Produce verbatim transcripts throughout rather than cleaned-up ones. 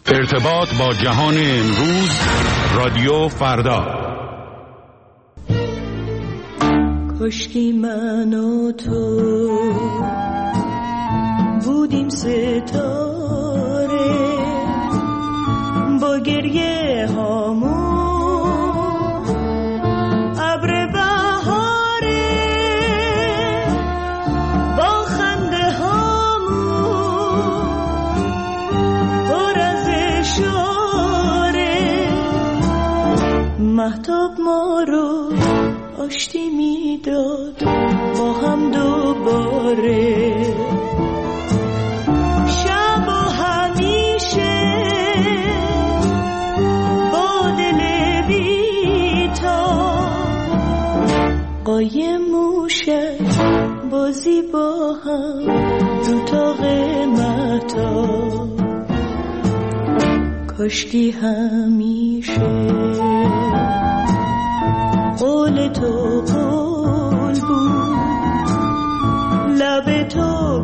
ارتباط با جهان امروز، رادیو فردا. کاشکی من و تو بودیم ستاره، با گریه هامون ابر بهاره، با خنده هامون پر از اشاره، مهتاب ما رو آشتی میداد با هم دوباره. شب و همیشه با دل بی‌تاب، قایم موشک بازی با هم رو تاق مهتاب. کاشکی همیشه قول تو قول بود، لب تو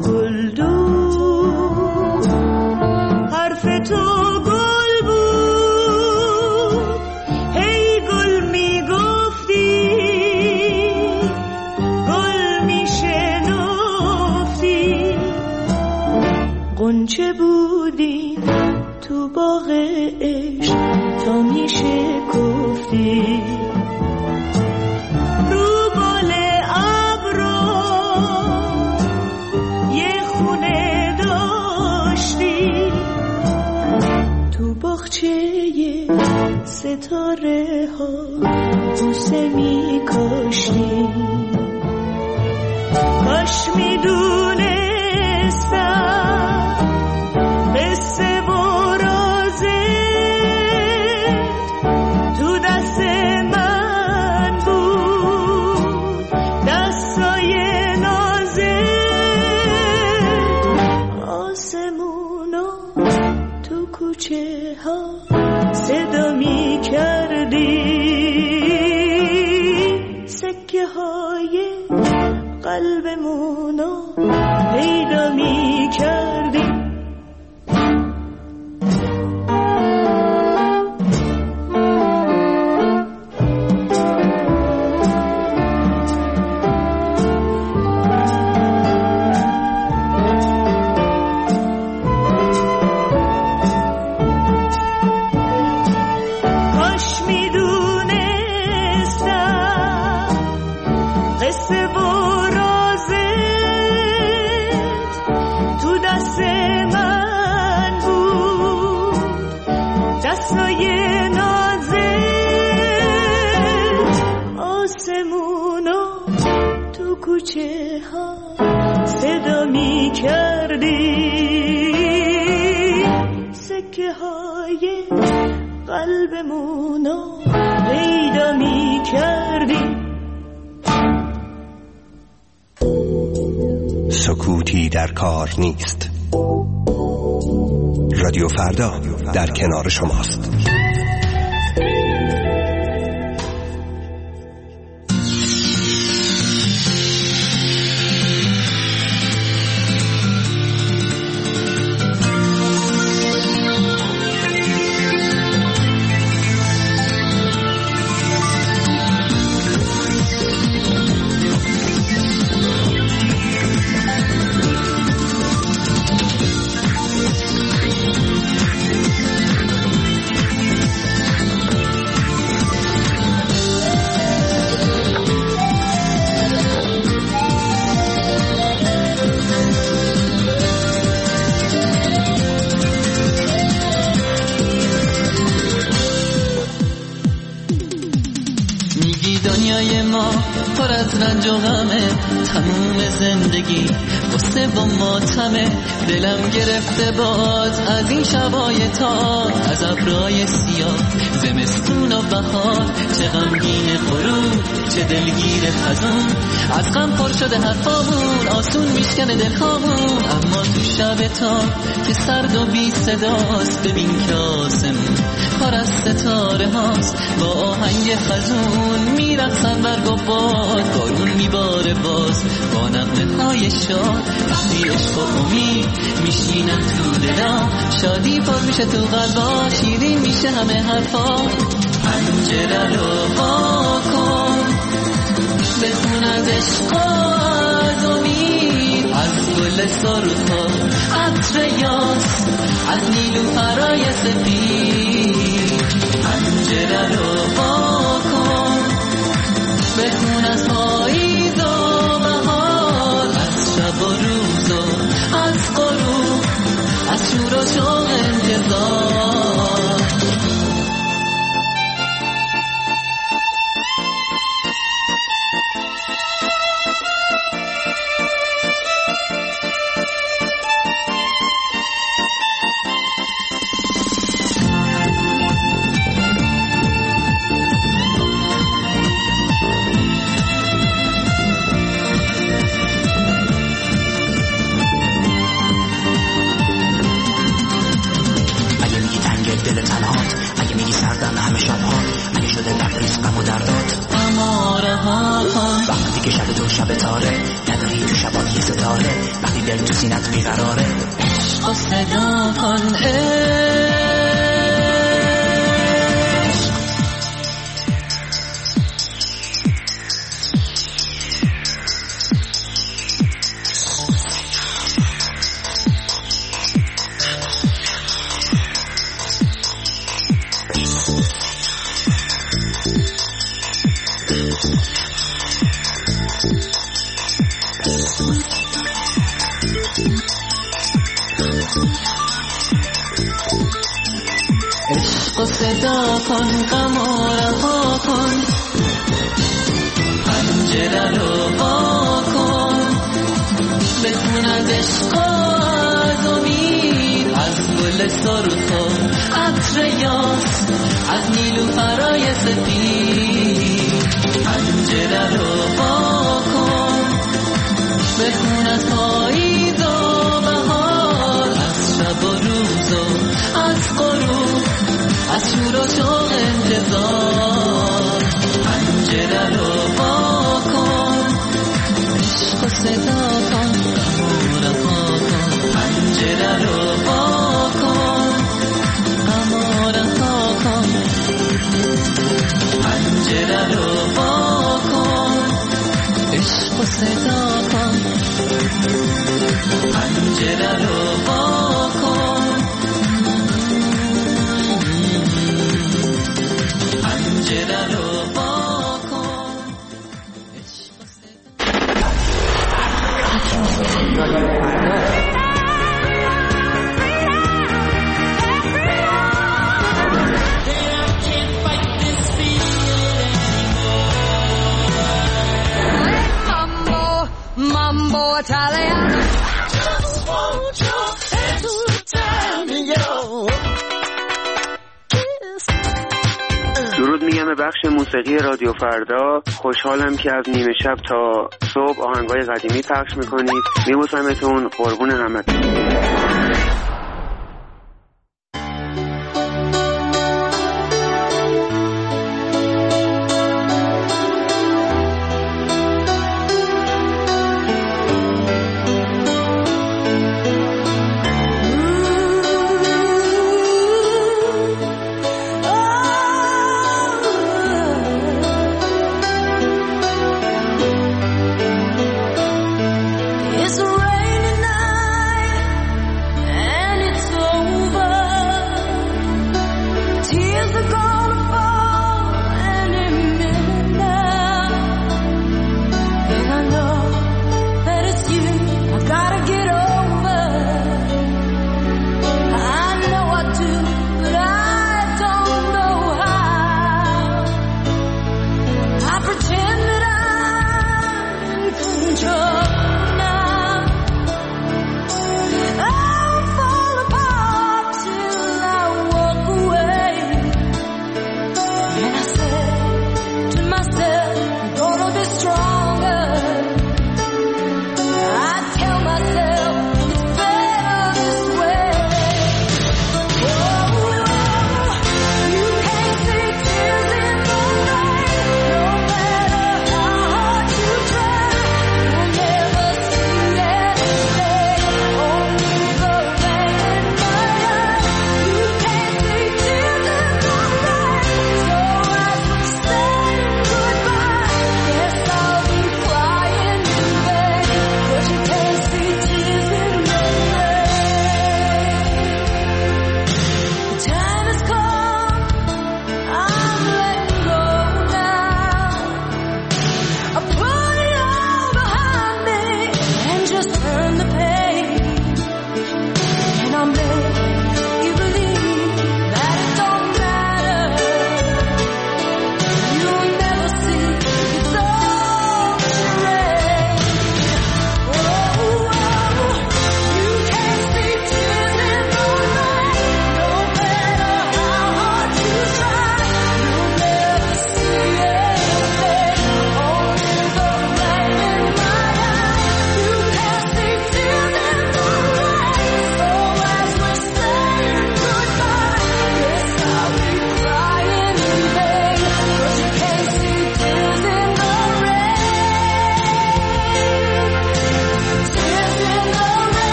گلدون، حرف تو گل بود، هی گل میگفتی، گل میشنفتی، غنچه بودی تو باغ عشق تا میشکفتی. ستاره ها بوسه می کاشتی، کاش می دونستم قصه و رازت تو دست من بود، دستای نازت. آسمونا تو کوچه ها صدا می کردی، سکه های قلبمونو پیدا می کردی. کوچه ها صدا می کردی، سکه های قلبمونو پیدا می کردی. سکوتی در کار نیست. رادیو فردا در کنار شماست. پر از رنج و غمه، تموم زندگی قصه و ماتمه. دلم گرفته باز از این شبای تار، از ابرای سیاه زمستون و بهار. چه غمگین غروب، چه دلگیر خزون، از غم پر شده حرفامون آسون میشکنه دلخامون. اما تو شب تار که سرد و بی صداست، ببین که آسمون پر از ستاره هاست. با آهنگ خزون میرقصن برگ و باد، بارون میباره باز با نغمه های شاد. وقتی عشق و امید میشینن تو دلم شادی پر میشه تو قلبا شیرین میشه همه حرفا پنجره رو وا کن بخون از عشق و از امید از گل سرخا عطر یاس از نیلوفرای سپید پنجره رو وا کن بخون از پاییز و بهار از شب و روز و از غروب از شور و شوق انتظار تو سینت بیقراره عشق و صدا کن عشق و صدا کن غم و رها کن پنجره رو وا کن بخون از عشق و از امید از گل سرخ و عطر یاس از نیلوفرای سپید پنجره رو وا کن بخون از پاییز و بهار از شب و روز و از غروب از شور و شوق انتظار پنجره رو وا کن عشق و صدا کن غم و رها کن پنجره رو وا کن غم و رها کن پنجره رو وا کن عشق و صدا کن پنجره رو وا کن پنجره رو وا کن عشق و صدا Mambo Italiano. Just want your hand to tell me yo. درود میگم به بخش موسیقی رادیو فردا. خوشحالم که از نیمه شب تا صبح آهنگای قدیمی پخش میکنید. میبوسمتون، قربون همتون. It's a rainy night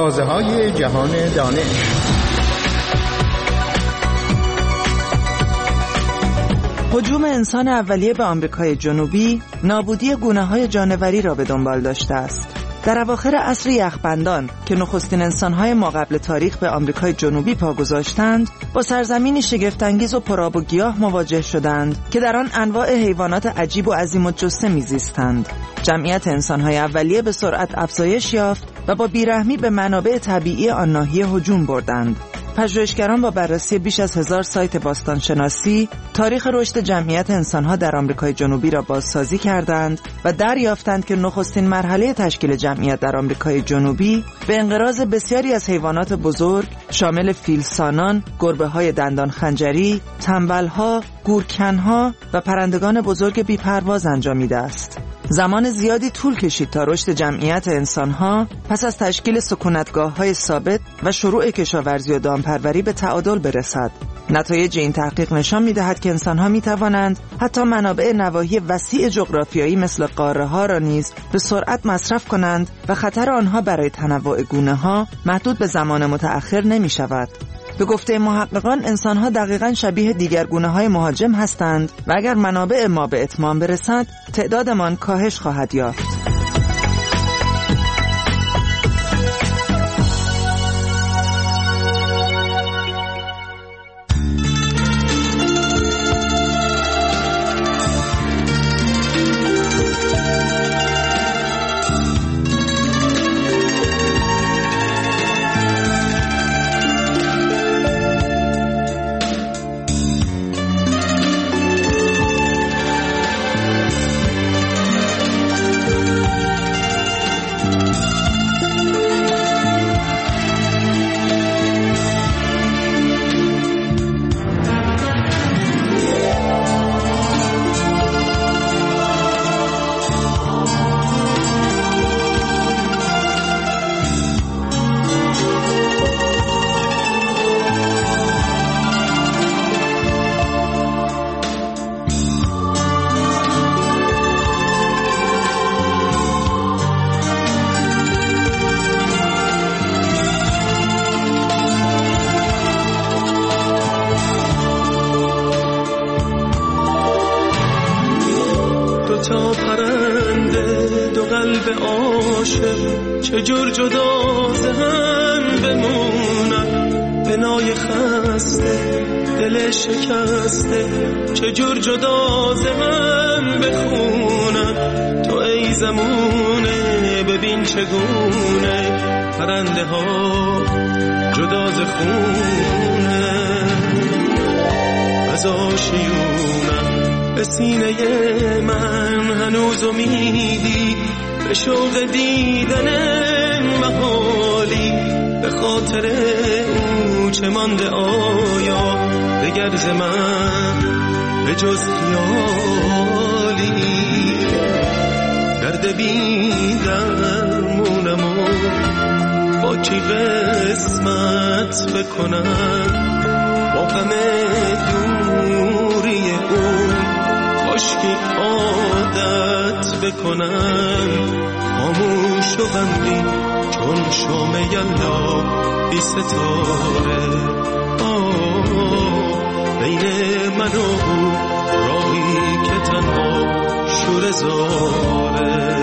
آوازه‌های جهان دانش. هجوم انسان اولیه به آمریکای جنوبی نابودی گونه‌های جانوری را به دنبال داشته است. در اواخر عصر یخبندان که نخستین انسان‌های ماقبل تاریخ به آمریکای جنوبی پا گذاشتند، با سرزمینی شگفت‌انگیز و پرآب و گیاه مواجه شدند که در آن انواع حیوانات عجیب و عظیم الجثه می‌زیستند. جمعیت انسان‌های اولیه به سرعت افزایش یافت و با بیرحمی به منابع طبیعی آن ناحیه هجوم بردند. پژوهشگران با بررسی بیش از هزار سایت باستانشناسی تاریخ رشد جمعیت انسان‌ها در آمریکای جنوبی را بازسازی کردند و دریافتند که نخستین مرحله تشکیل جمعیت در آمریکای جنوبی به انقراض بسیاری از حیوانات بزرگ شامل فیلسانان، گربه‌های دندان خنجری، تنبل‌ها، گورکن‌ها و پرندگان بزرگ بی‌پرواز انجامیده است. زمان زیادی طول کشید تا رشد جمعیت انسان‌ها پس از تشکیل سکونتگاه‌های ثابت و شروع کشاورزی و دامپروری به تعادل برسد. نتایج این تحقیق نشان می‌دهد که انسان‌ها می‌توانند حتی منابع نواحی وسیع جغرافیایی مثل قاره‌ها را نیز به سرعت مصرف کنند و خطر آنها برای تنوع گونه‌ها محدود به زمان متأخر نمی‌شود. به گفته محققان انسان‌ها دقیقاً شبیه دیگر گونه‌های مهاجم هستند و اگر منابع ما به اتمام برسد تعدادمان کاهش خواهد یافت. تا پرنده دو قلب عاشق چجور جدا ز هم بمونن، بنای خسته دل شکسته چجور جدا ز هم بخونن. تو ای زمونه ببین چگونه پرنده ها جدا ز خونه از آشیونم. به سینه من هنوز امیدی به شوق دیدن محالی، به خاطر او چه مانده آیا دگر ز من به جز خیالی. درد بی درمونم و با کی قسمت بکنم، با غم دوری او کاشکی عادت بکنم. خاموش و غمگین چون شام یلدا بی ستاره، آه بین من و او راهی که تنها شور زاره.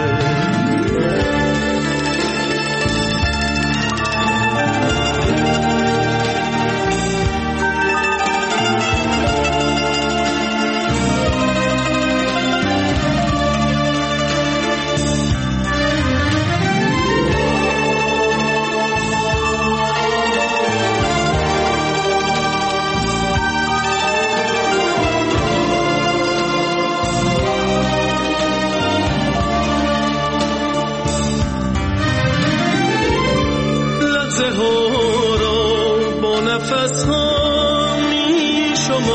نفس ها می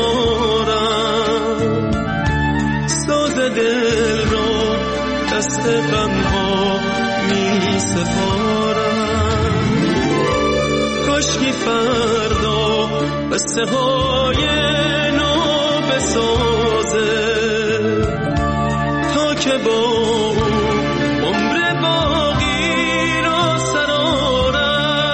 شمارم، ساز دل را دست غم ها می سپارم. کاشکی فردا قصه های نو بسازه تا که با عمر باقی را سرارم.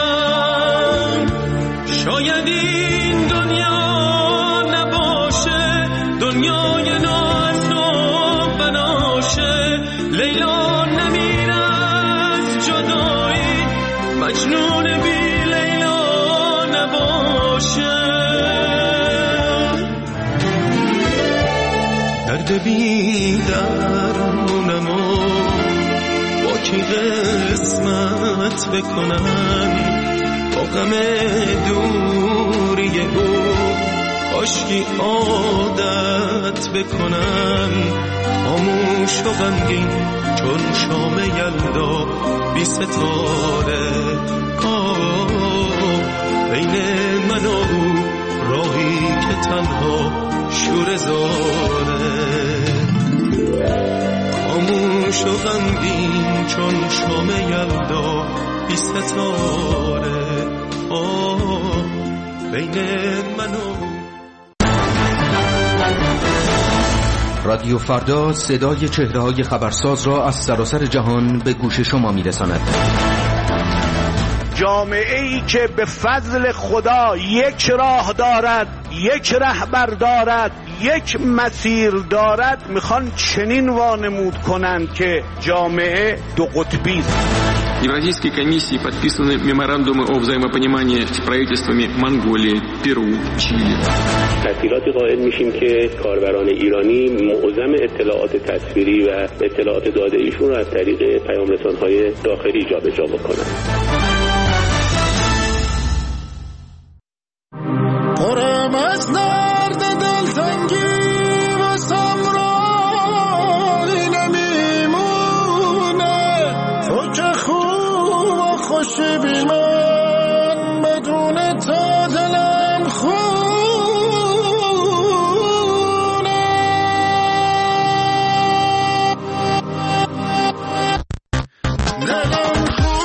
دنیای نو از نو بناشه. لیلا نمیره از جدایی، مجنون بی لیلا نباشه. درد بی درمونمو با کی قسمت بکنم، با غم دوری او کاشکی عادت بکنم. خاموش و غمگین چون شام یلدا بی ستاره. آه بین من و او راهی که تنها شور زاره. خاموش و غمگین چون شام یلدا بی ستاره. آه بین من و رادیو فردا صدای چهره‌های خبرساز را از سراسر جهان به گوش شما می‌رساند. جامعه‌ای که به فضل خدا یک راه دارد، یک رهبر دارد، یک مسیر دارد، میخوان چنین وانمود کنند که جامعه دو قطبی است. Евразийской комиссии подписаны меморандумы о взаимопонимании с правительствами Монголии, Перу, Чили. تسهیلاتی قائل میشیم که کاربران ایرانی معظم اطلاعات تصویری و اطلاعات داده ایشون را از طریق پیام رسان‌های داخلی جابجا بکنند. قرم از درد دلتنگی و سمرایی نمیمونه، تو که خوب و خوشی بی من، بدون تا دلم خونه. دلم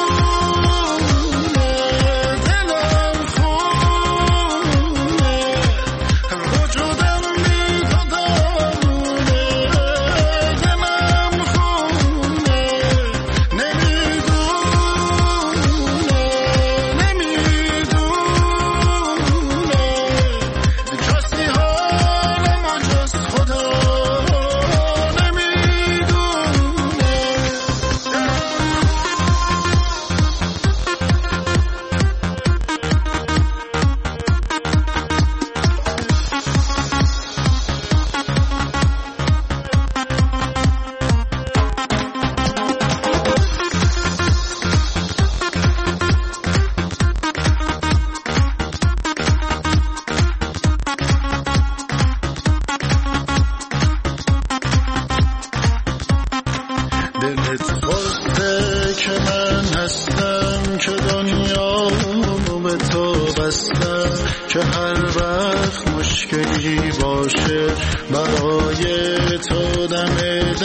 که هر وقت مشکلی باشه برای تو دم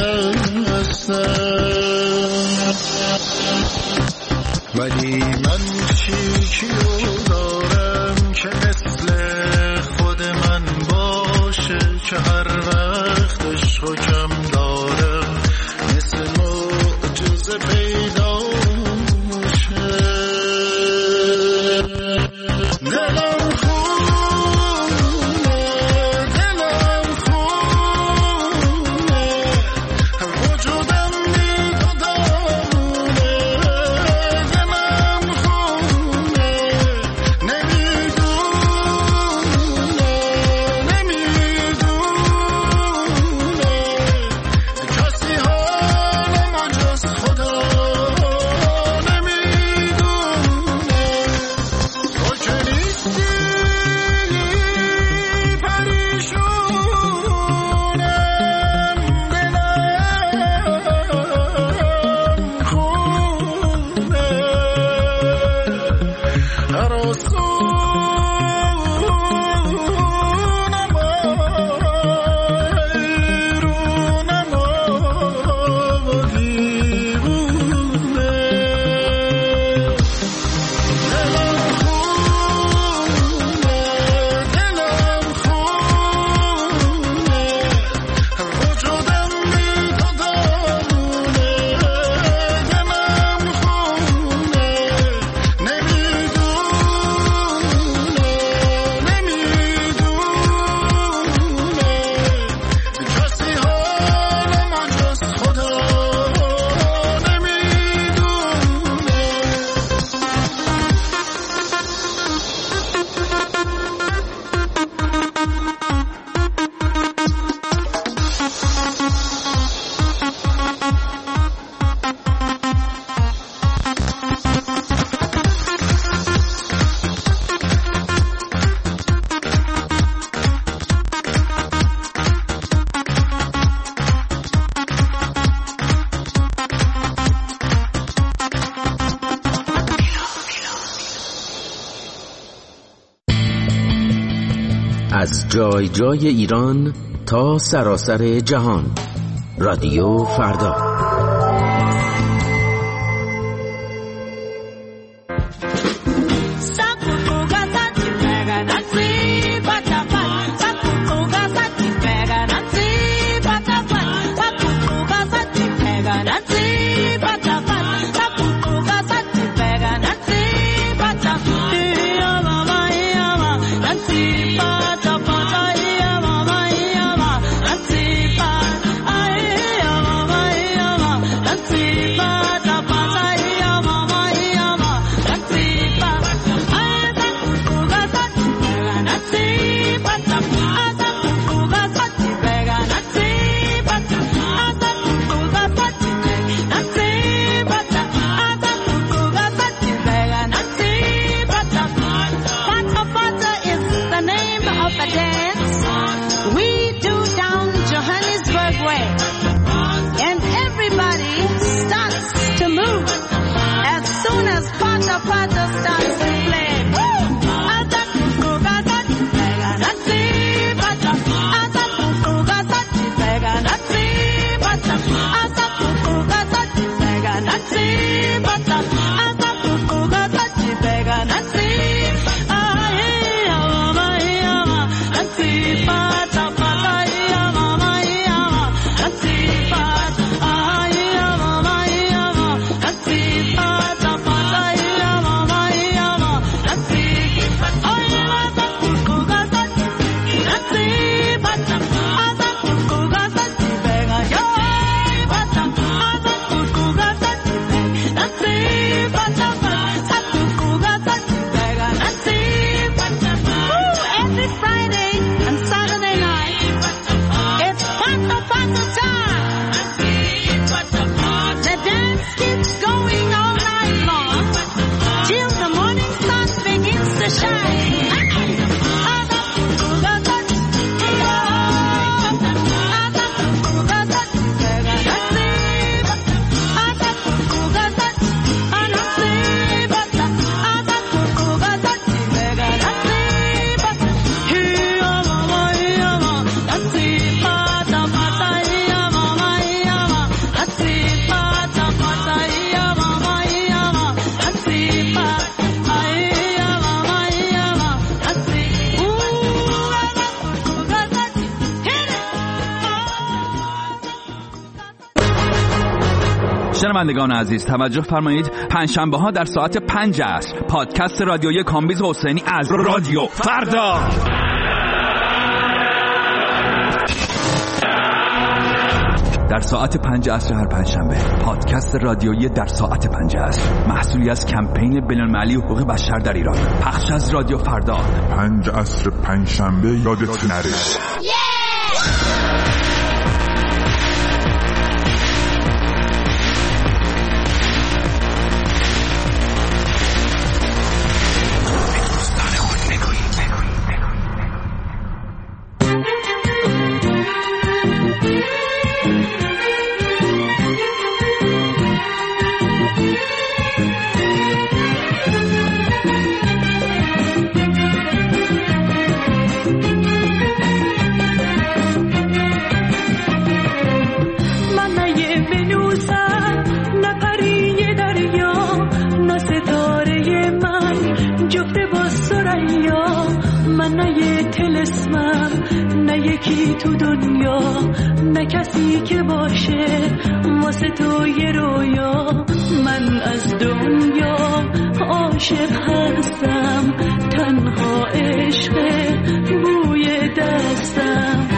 دستم، ولی من چیکیو دارم که مثل خود من باشه، که هر وقت عشقو کم دارم مثل معجزه پیدا شه. دلم جای جای ایران تا سراسر جهان. رادیو فردا. شنوندگان عزیز توجه فرمایید، پنجشنبه ها در ساعت پنج عصر پادکست رادیویی کامبیز حسینی از رادیو فردا. در ساعت پنج عصر هر پنجشنبه پادکست رادیویی در ساعت پنج عصر، محصولی از کمپین بین‌المللی حقوق بشر در ایران، پخش از رادیو فردا. پنج عصر پنجشنبه یادت نره. تو دنیا نه کسی که باشه واسه تو یه رویا. من از دنیا عاشق هستم، تنها عشق بوی دستم.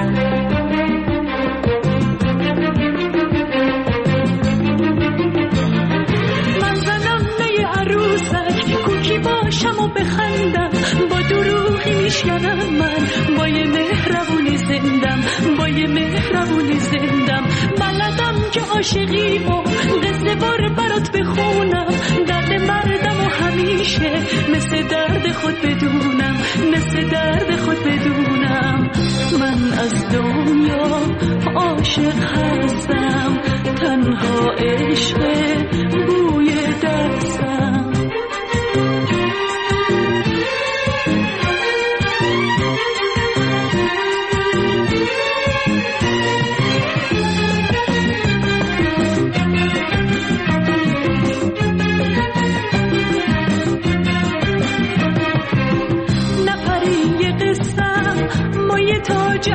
من زنم نه عروسک کوکی باشم و بخندم، با دروغی میشکنم من با یه مهربونی زندم، با یه مهربونی زندم. بلدم که عاشقی و قصه بار برات بخونم، درد مردم و همیشه مثل درد خود بدونم، مثل درد خود بدونم. من از دنیا عاشق هستم، تنها عشق بوی دستم.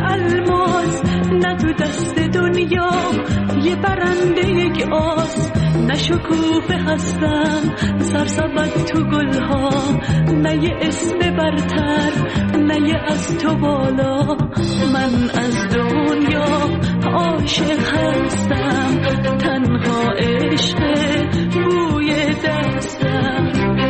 الماس، نه تو دست دنیا یه برنده یک آس. نه شکوفه هستم سرسبد تو گلها، نه یه اسم برتر نه یه از تو بالا. من از دنیا عاشق هستم، تنها عشق بوی دستم.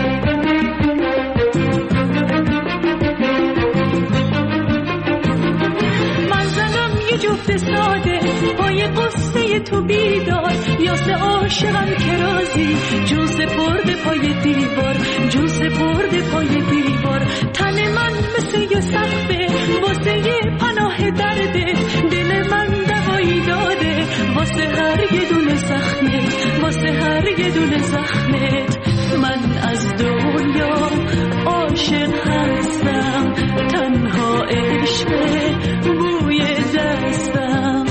من زنم یه جفت ساده پای قصه تو بیدار، یاسه عاشقم که رازی جون سپرده پای دیوار، جون سپرده پای دیوار. تن من مثل یه سقفه واسه یه پناه درده، دل من دوایی داده واسه هر یه دونه زخمت، واسه هر یه دونه زخمت. من از دنیا عاشق هستم، تنها عشق بوی دستم.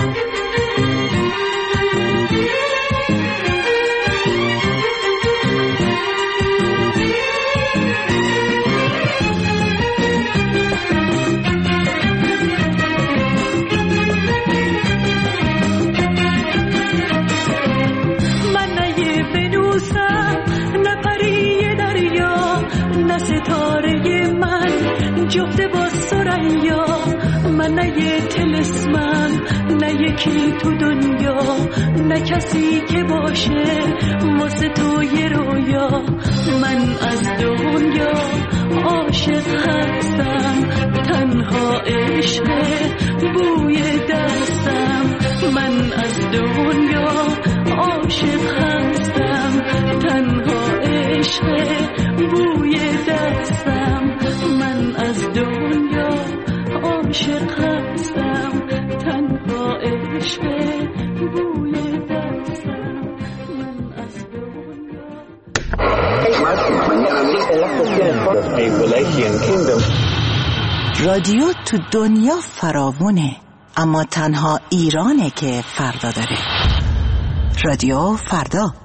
جفته با سریا، من نه یه تلسمم نه یکی تو دنیا، نه کسی که باشه واسه تو یه رویا. من از دنیا عاشق هستم، تنها عشق بوی دستم. من از دنیا عاشق هستم، تنها عشق بوی دستم. من از دنیا عاشق هستم، تنها عشق بوی دستم. من از دنیا. رادیو تو دنیا فراوونه، اما تنها ایرانه که فردا داره. رادیو فردا.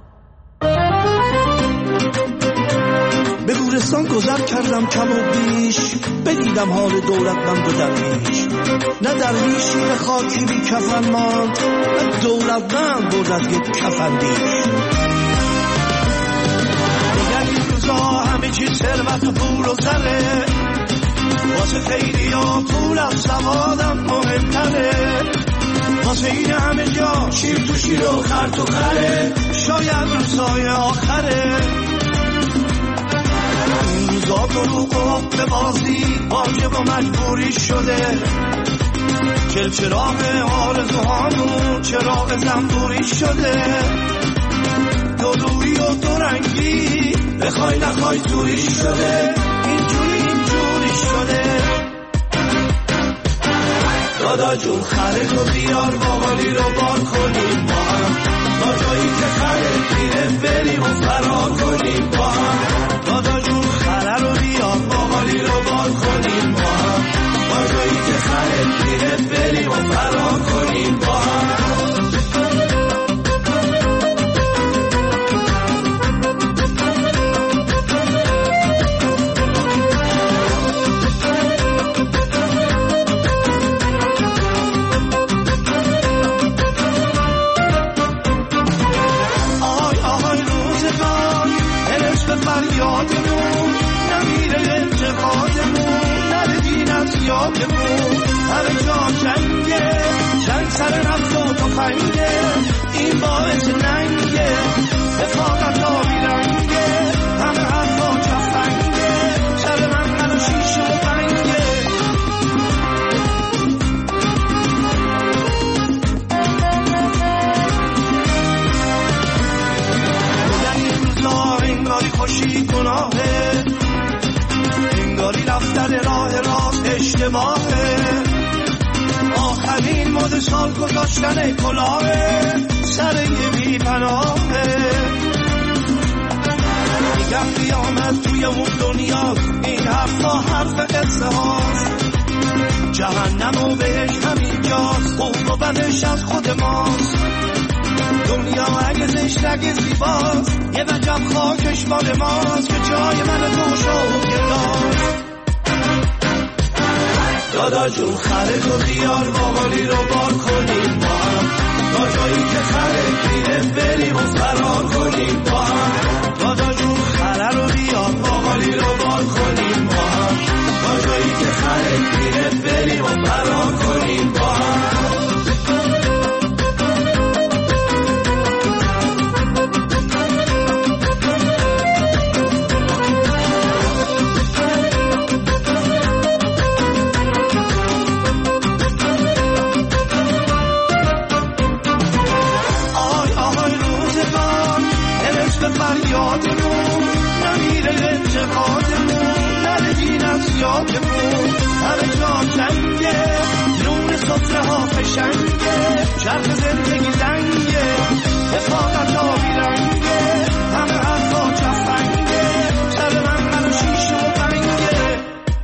به گورستان گذر کردم کم و بیش، بدیدم حال دولتمند و درویش. نه درویشی به خاکی بی کفن ماند، نه دولتمند برد از یک کفندیش. دیگر این روزا همه چیز ثروت و پول و زره، واسه خیلی ها پول از سوادم مهمتره. واسه این همه جا شیر تو شیر و خر تو خره، شاید روزای آخره. روزا دروغ و حق بازی واجب و مجبوری شده، چل چراغ آرزوهامون چراغ زنبوری شده. دو روی و دو رنگی بخوای نخوای توری شده، اینجوری اینجوری شده. دادا جون خره تو بیار باقالی رو بار کنیم با هم، تا جایی که خره پیره بریم و فرار کنیم با هم. دادا جون خره رو بیار باقالی رو بار کنیم با هم، تا جایی که خره پیره بریم و فرار کنیم با هم. فریادمون نمیره انتقادمون، نره دین از یادمون. همه جا جنگه، جنگ سر نفت و تفنگه، این باعث ننگه، رفاقت آبی رنگه. همه حرفا جفنگه، سر من قل و شیش و بنگه. انگاری خوشی گناهه، انگاری رفتن راه راست اشتباهه. آخرین مد سال گذاشتن کلاهه، سر یه بی پناهه. میگم قیامت توی اون دنیا، این حرفا حرف قصه هاست. جهنم و بهش همین جاست، خوب و بدش از خود ماست. دنیا اگه زشت اگه زیباست، یه وجب خاکش مال ماست که جای من تو شو گداست. دادا جون خره تو بیار باقالی رو بار کنیم با هم تا جایی که خره میره بریم و فرار کنیم با هم دادا جون خره رو بیار باقالی رو بار کنیم با هم تا جایی که خره میره بریم و فرار کنیم با هم فریادمون نمیره اعتقادمون نره دین از یادمون همه جا جنگه نون سفره ها فشنگه چرخ زندگی دنگه حفاظت ها بیرنگه همه حرفا جفنگه سر من من شیش و بنگه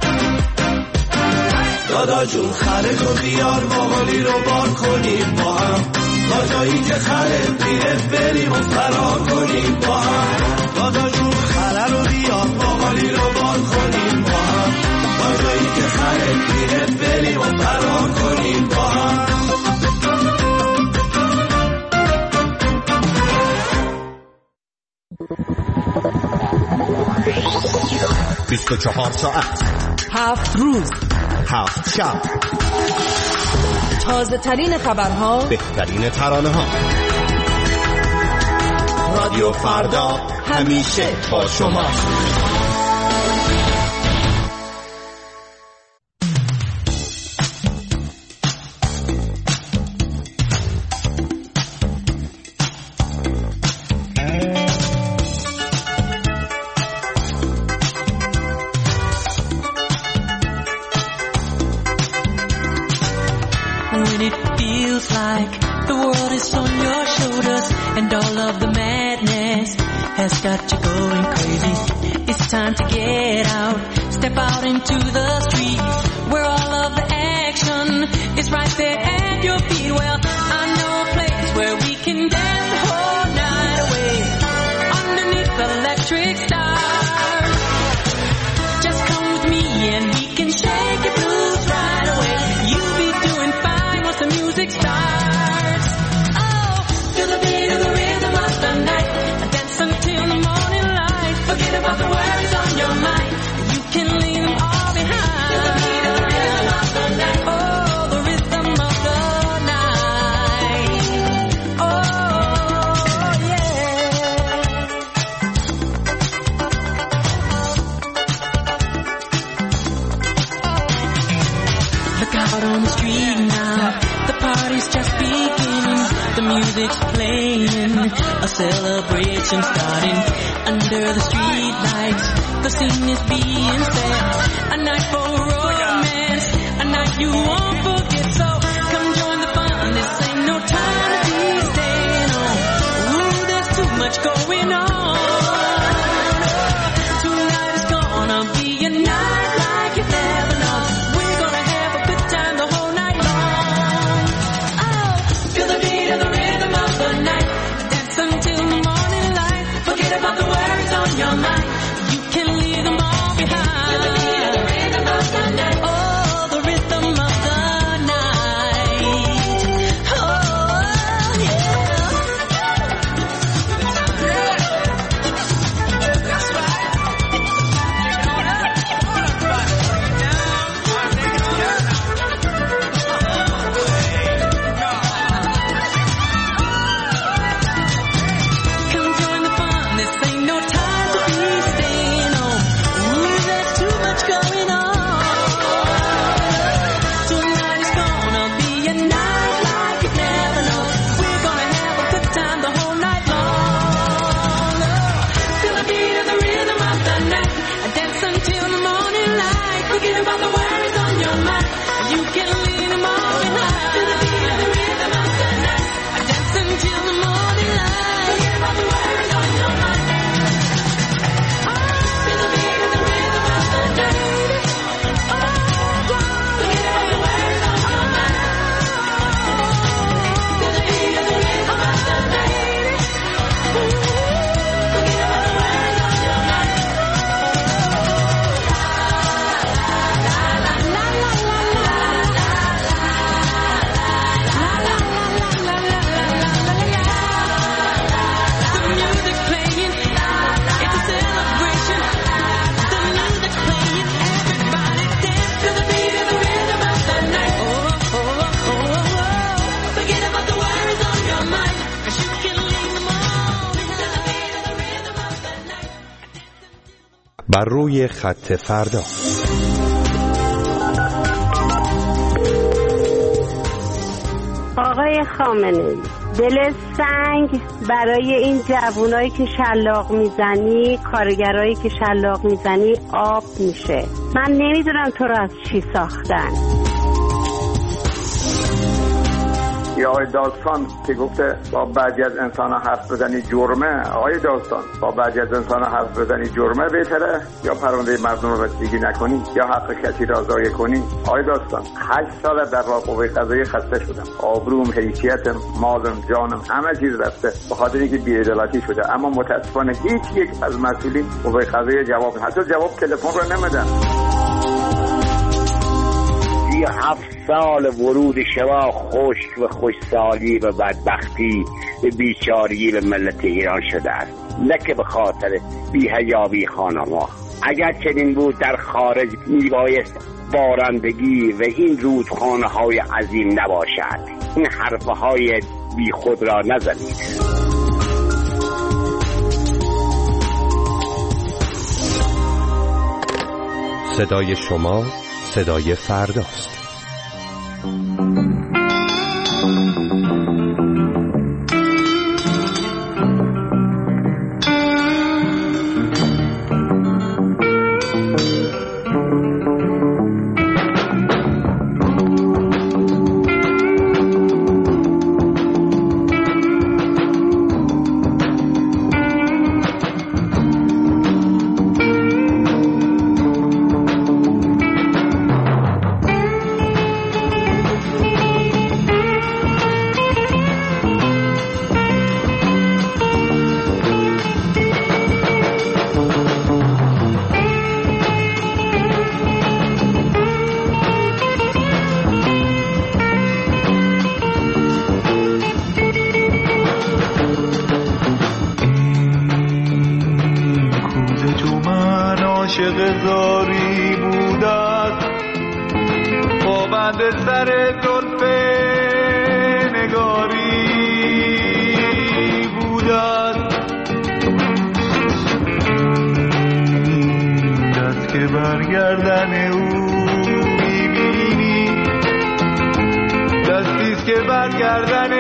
دادا جون خره تو بیار باقالی رو بار کنیم با هم تا جایی که خره میره بریم و فرار کنیم با هم دادا جون خره رو بیار باقالی رو بار کنیم با هم تا جایی که خره میره بریم و فرار کنیم با هم بیست و چهار ساعت هفت روز هفت شب تازه ترین خبرها بهترین ترانه ها رادیو فردا همیشه با شما When it feels like the world is on your shoulders and all of the madness has got you going crazy, it's time to get out, step out into the street where all of the action is right there at your feet. Well, I know a place where we can dance the whole night away underneath the electric stars. Just come with me and we can shake your blues right away. You'll be doing fine once the music starts. Oh, feel the beat of the rhythm of the night. Dance until the morning light. Forget about the worries on your mind. You can leave them all behind. Feel the beat of the rhythm of the night. Oh, the rhythm of the night. Oh, yeah. Look out on the street now, the party's just beginning, the music's playing, a celebration starting, under the street lights, the scene is being set, a night for romance, a night you won't forget, so come join the fun, this ain't no time to be staying on, ooh, there's too much going on, tonight is gonna be a night like you've never known, we're gonna have a good time the whole night long. Oh, feel the beat of the rhythm of the night. Dance until the morning light. Forget about the worries on your mind. You can leave them all behind. Feel the beat of the rhythm of the night. Oh, the rhythm of the بر روی خط فردا. آقای خامنه‌ای، دل سنگ برای این جوانایی که شلاق میزنی، کارگرایی که شلاق میزنی آب میشه. من نمیدونم تو رو از چی ساختن. یا آقای داستان که گفته با بعضی از انسان ها حرف بزنی جرمه. آقای داستان، با بعضی از انسان ها حرف بزنی جرمه بهتره یا پرونده مردم رو رسیدگی نکنی یا حق کسی را ضایع کنی؟ آقای داستان، هشت سال در راه قوه قضاییه خسته شدم، آبروم، حیثیتم، مالم، جانم، همه چیز رفته به خاطر اینکه بی‌عدالتی شده. اما متاسفانه هیچ یک از مسئولین قوه قضاییه جواب حتی جواب تلفن رو نمیدن. هفت سال ورود شما خشک و خوشسالی و بدبختی به بیچاری به ملت ایران شده است، نه که به خاطر بی‌حیایی خانما. اگر چنین بود در خارج میبایست بارندگی و این رودخانه های عظیم نباشد. این حرفه های بی خود را نزنید. صدای شما صدای فرداست. عاشق زاری بودت، پابند سر زلف نگاری بودت. دست که برگردن او میبینی، دستیست که برگردن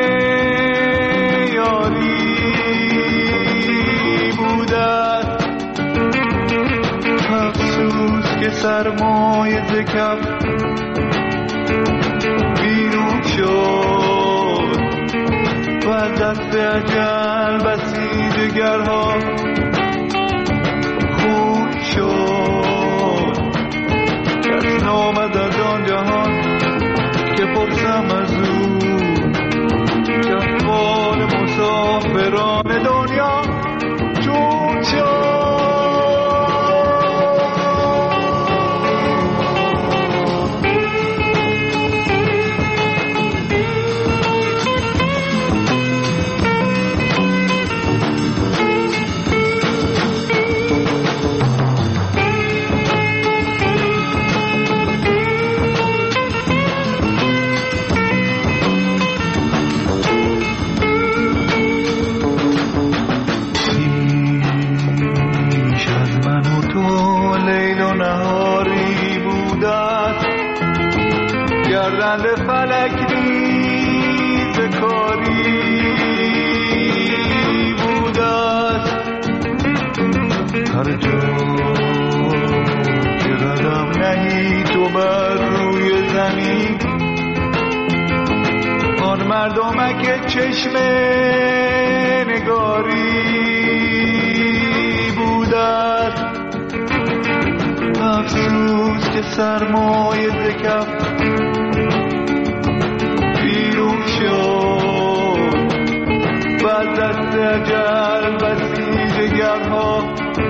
یاری بودت. افسوس که سرمایه ز کف بیرون شد و از دست اجل بسی دگرها خون شد. کس نامد از آن جهان که پرسم از او که احوال مسافران دنیا چون شد. گردن فلک نیز کاری بودست. هر جا که قدم نهی تو بر روی زمین، آن مردمک چشم نگاری بودست. افسوس که سرمایه ز کف بیرون شد و از دست اجل بسی دگرها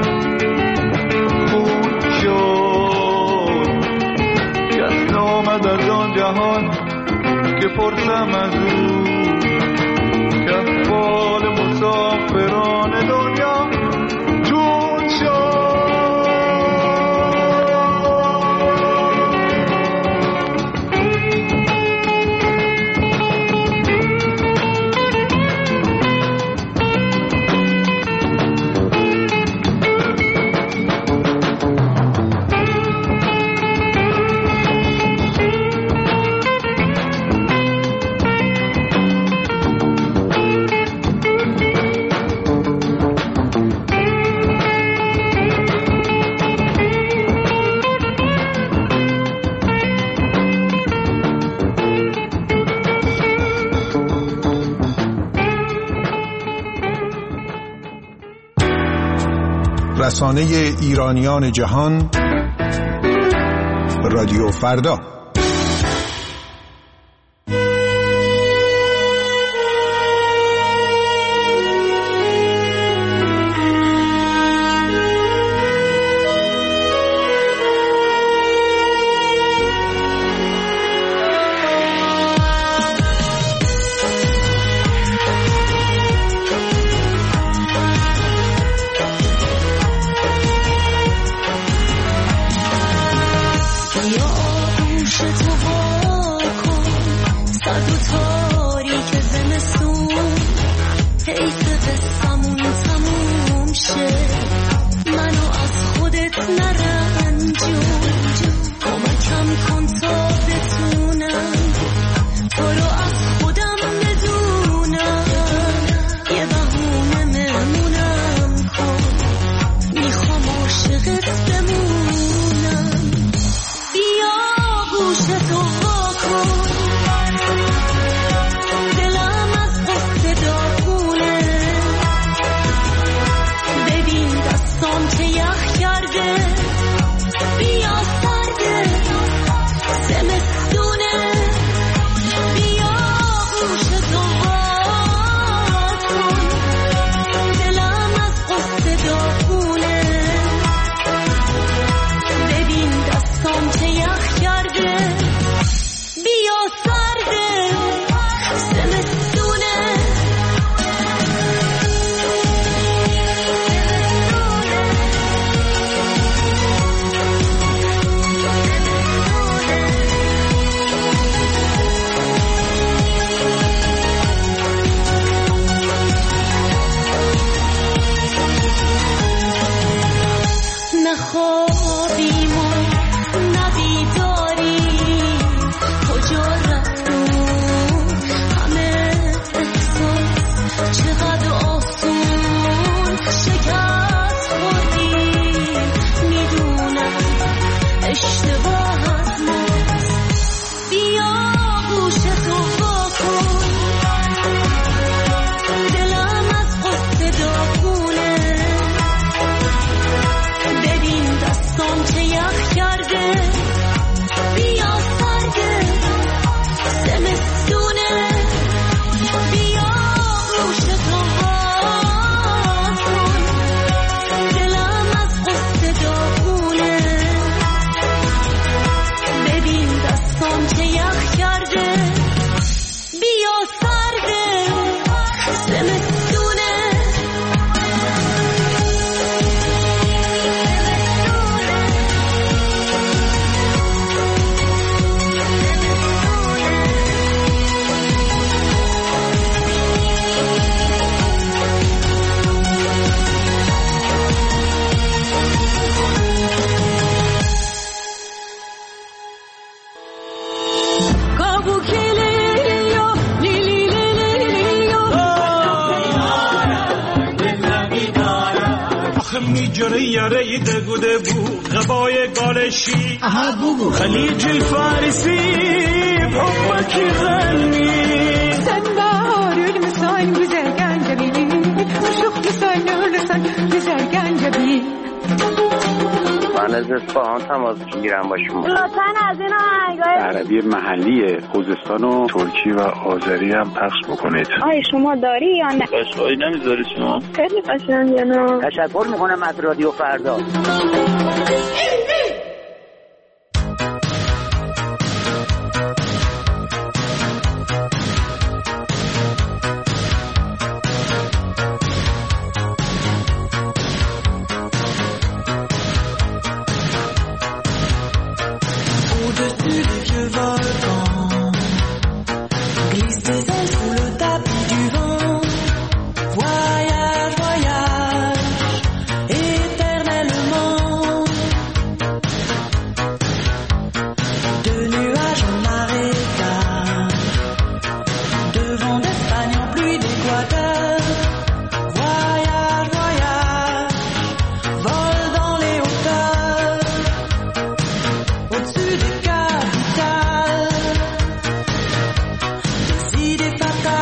خون شد. کس نامد از آن جهان که پرسم از او که احوال مسافران دنیا چون شد. رسانه ایرانیان جهان، رادیو فردا. خليج الفارسي بحبك يغني سنبار المسان بزرگان جبیلی مشوق مسان نورسان بزرگان جبیلی من از اصفهان تماس میگیرم با شما. لطفاً از این آهنگای عربی محلی خوزستان و ترکی و آذری هم پخش بکنید. آی شما داری یا نه؟ قشقایی نمیذاری شما؟ خیلی قشنگه نه. تشکر میکنم از رادیو فردا. Des idées fatales.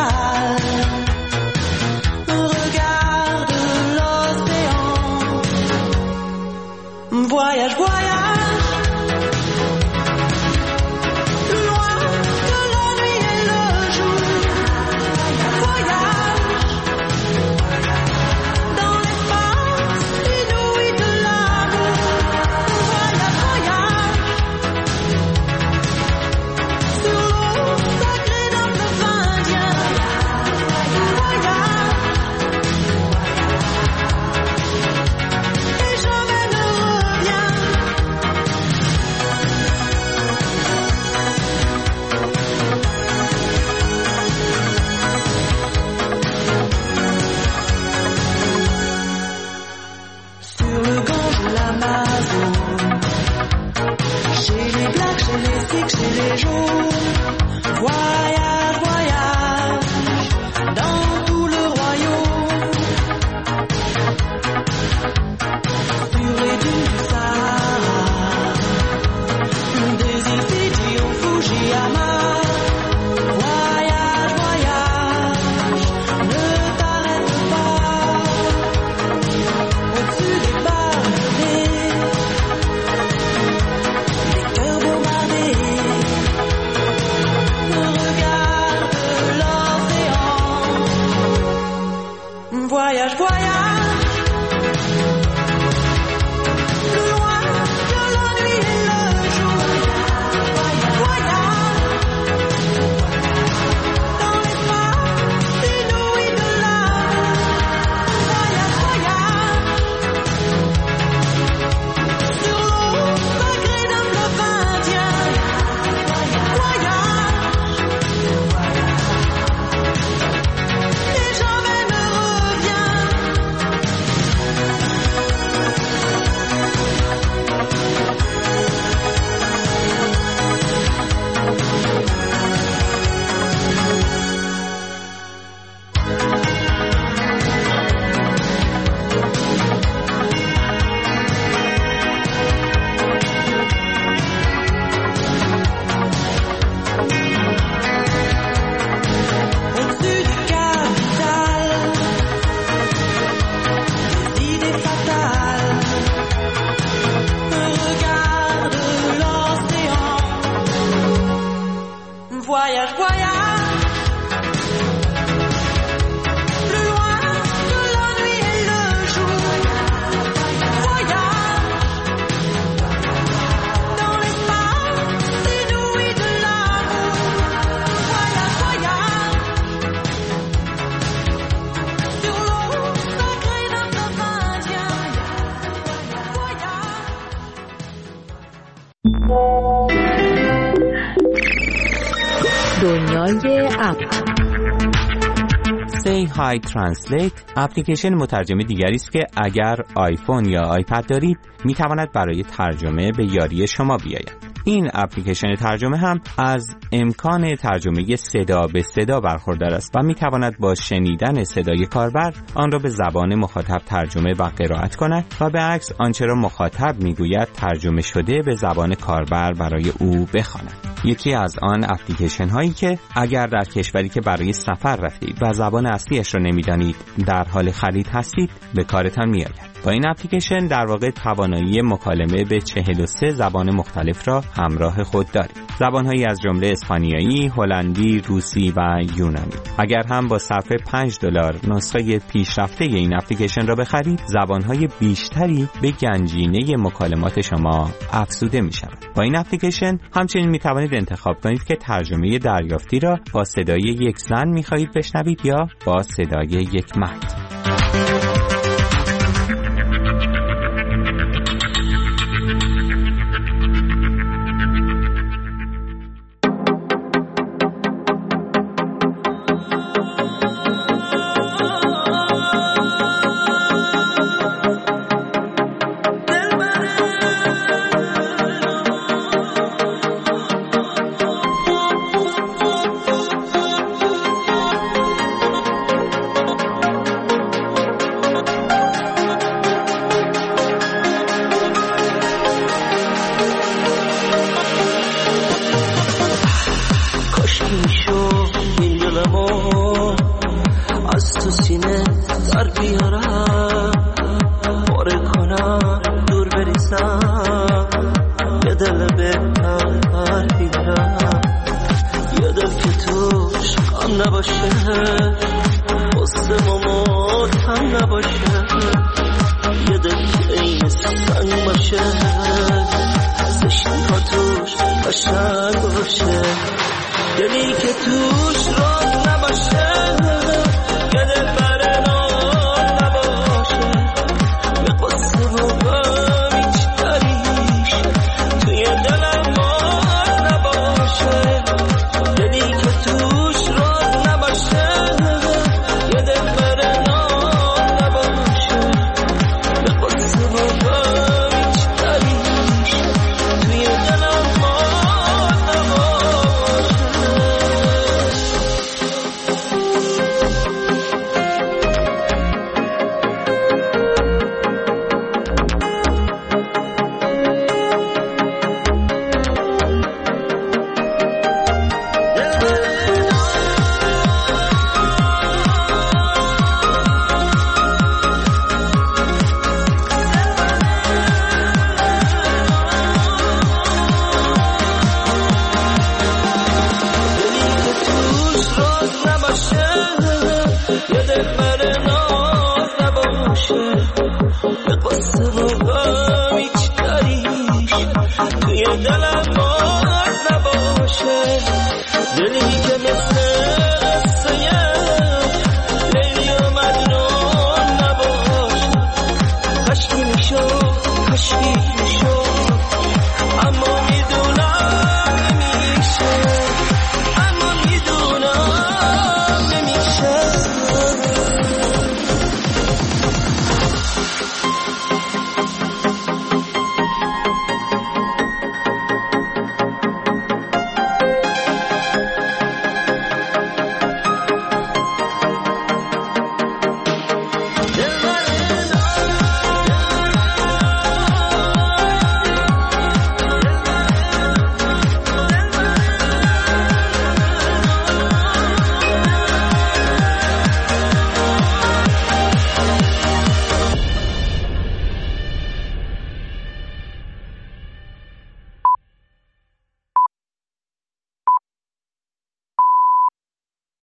دارای اپ. Say Hi Translate اپلیکیشن مترجم دیگری است که اگر آیفون یا آیپد دارید میتواند برای ترجمه به یاری شما بیاید. این اپلیکیشن ترجمه هم از امکان ترجمه صدا به صدا برخوردار است و میتواند با شنیدن صدای کاربر آن را به زبان مخاطب ترجمه و قرائت کند و به عکس آنچه را مخاطب میگوید ترجمه شده به زبان کاربر برای او بخواند. یکی از آن اپلیکیشن هایی که اگر در کشوری که برای سفر رفتید و زبان اصلیش را نمیدانید در حال خرید هستید به کارتان میآید. با این اپلیکیشن در واقع توانایی مکالمه به چهل و سه زبان مختلف را همراه خود دارید. زبانهایی از جمله اسپانیایی، هلندی، روسی و یونانی. اگر هم با صرف پنج دلار نسخه پیشرفته این اپلیکیشن را بخرید، زبانهای بیشتری به گنجینه مکالمات شما افزوده می شود. با این اپلیکیشن همچنین می توانید انتخاب کنید که ترجمه دریافتی را با صدای یک زن می خواهید بشنوید یا با صدای یک مرد. دلی که توش